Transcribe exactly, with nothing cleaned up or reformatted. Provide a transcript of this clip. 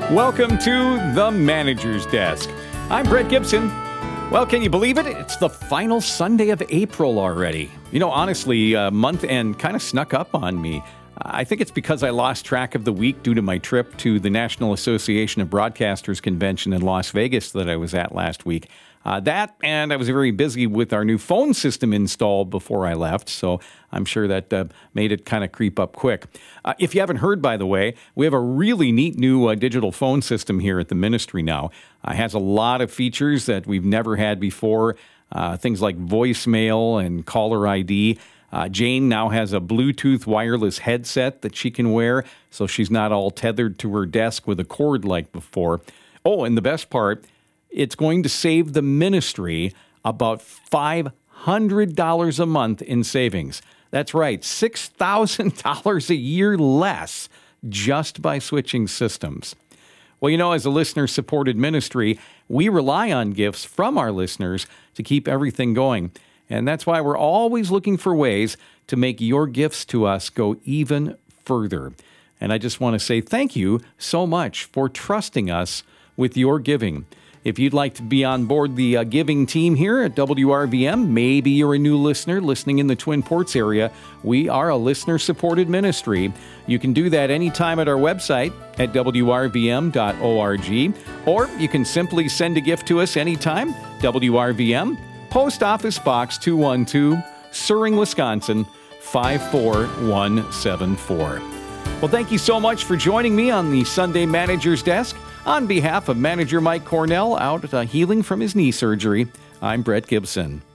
Welcome to the Manager's Desk. I'm Brett Gibson. Well, can you believe it? It's the final Sunday of April already. You know, honestly, uh, month end kind of snuck up on me. I think it's because I lost track of the week due to my trip to the National Association of Broadcasters convention in Las Vegas that I was at last week. Uh, that, and I was very busy with our new phone system installed before I left, so I'm sure that uh, made it kind of creep up quick. Uh, if you haven't heard, by the way, we have a really neat new uh, digital phone system here at the ministry now. Uh, it has a lot of features that we've never had before, uh, things like voicemail and caller I D. Uh, Jane now has a Bluetooth wireless headset that she can wear, so she's not all tethered to her desk with a cord like before. Oh, and the best part, it's going to save the ministry about five hundred dollars a month in savings. That's right, six thousand dollars a year less just by switching systems. Well, you know, as a listener-supported ministry, we rely on gifts from our listeners to keep everything going. And that's why we're always looking for ways to make your gifts to us go even further. And I just want to say thank you so much for trusting us with your giving. If you'd like to be on board the uh, giving team here at W R V M, maybe you're a new listener listening in the Twin Ports area, we are a listener-supported ministry. You can do that anytime at our website at w r v m dot org, or you can simply send a gift to us anytime, W R V M, Post Office Box two one two, Suring, Wisconsin, five four one seven four. Well, thank you so much for joining me on the Sunday Manager's Desk. On behalf of Manager Mike Cornell out uh, healing from his knee surgery, I'm Brett Gibson.